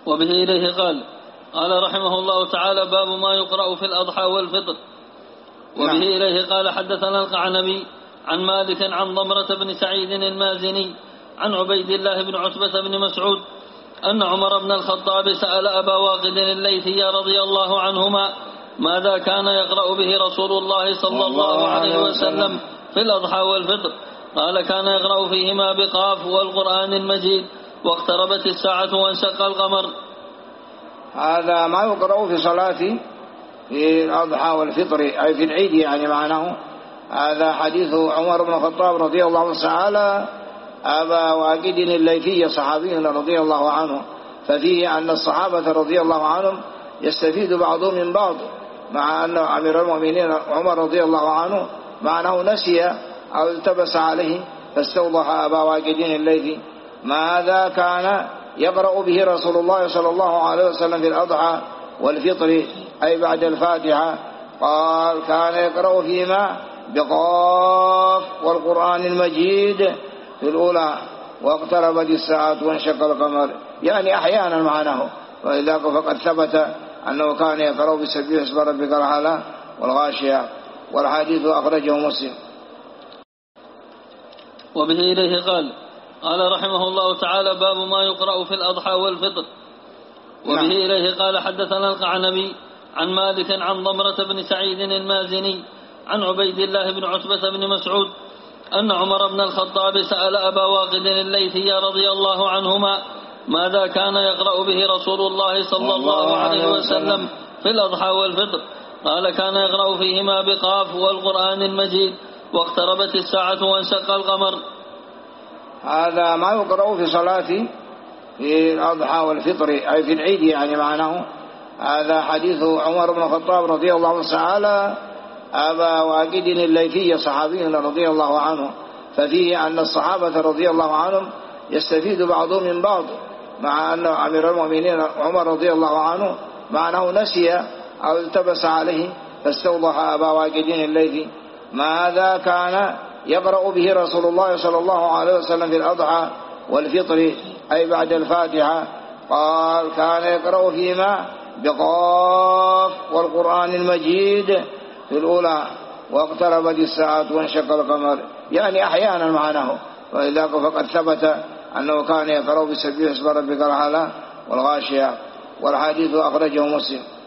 وبه إليه قال رحمه الله تعالى: باب ما يقرأ في الأضحى والفطر. وبه إليه قال: حدثنا القعنبي عن مالك عن ضمرة بن سعيد المازني عن عبيد الله بن عتبة بن مسعود أن عمر بن الخطاب سأل أبا واقد الليثي رضي الله عنهما ماذا كان يقرأ به رسول الله صلى الله عليه وسلم في الأضحى والفطر؟ قال: كان يقرأ فيهما بقاف والقرآن المجيد واقتربت الساعة وانشق القمر. هذا ما يقرأ في صلاة في الأضحى والفطر أي في العيد، يعني معناه هذا حديث عمر بن الخطاب رضي الله عنه سأل أبا واقد الليثي صحابي رضي الله عنه، ففيه أن الصحابة رضي الله عنهم يستفيد بعضهم من بعض، مع أن أمير المؤمنين عمر رضي الله عنه معناه نسي أو التبس عليه، فاستوضح أبا واقد الليثي ماذا كان يقرأ به رسول الله صلى الله عليه وسلم في الأضحى والفطر أي بعد الفاتحة. قال: كان يقرأ فيما بقاف والقرآن المجيد في الأولى واقتربت الساعة وانشق القمر، يعني أحيانا معناه، وإذا فقد ثبت أنه كان يقرأ بسبح اسم ربك الأعلى والغاشية، والحديث أخرجه مسلم. وبه إليه قال رحمه الله تعالى: باب ما يقرأ في الأضحى والفطر. وبه إليه قال: حدثنا القعنبي عن مالك عن ضمرة بن سعيد المازني عن عبيد الله بن عتبة بن مسعود أن عمر بن الخطاب سأل أبا واقد الليثي رضي الله عنهما ماذا كان يقرأ به رسول الله صلى الله عليه وسلم في الأضحى والفطر؟ قال: كان يقرأ فيهما بقاف والقرآن المجيد واقتربت الساعة وانشق القمر. هذا ما يقرأ في صلاة في الأضحى والفطر أي في العيد، يعني معناه هذا حديث عمر بن الخطاب رضي الله عنه سأل أبا واقد الليثي صحابي رضي الله عنه، ففيه أن الصحابة رضي الله عنهم يستفيد بعضهم من بعض، مع أن أمير المؤمنين عمر رضي الله عنه معناه نسي أو التبس عليه، فاستوضح أبا واقد الليثي ماذا كان يقرأ به رسول الله صلى الله عليه وسلم في الأضحى والفطر أي بعد الفاتحة. قال: كان يقرأ فيما بقاف والقرآن المجيد في الأولى واقتربت الساعة وانشق القمر، يعني أحيانا معناه، وإذا فقد ثبت أنه كان يقرأ بسبح اسم ربك الأعلى والغاشية، والحديث أخرجه مسلم.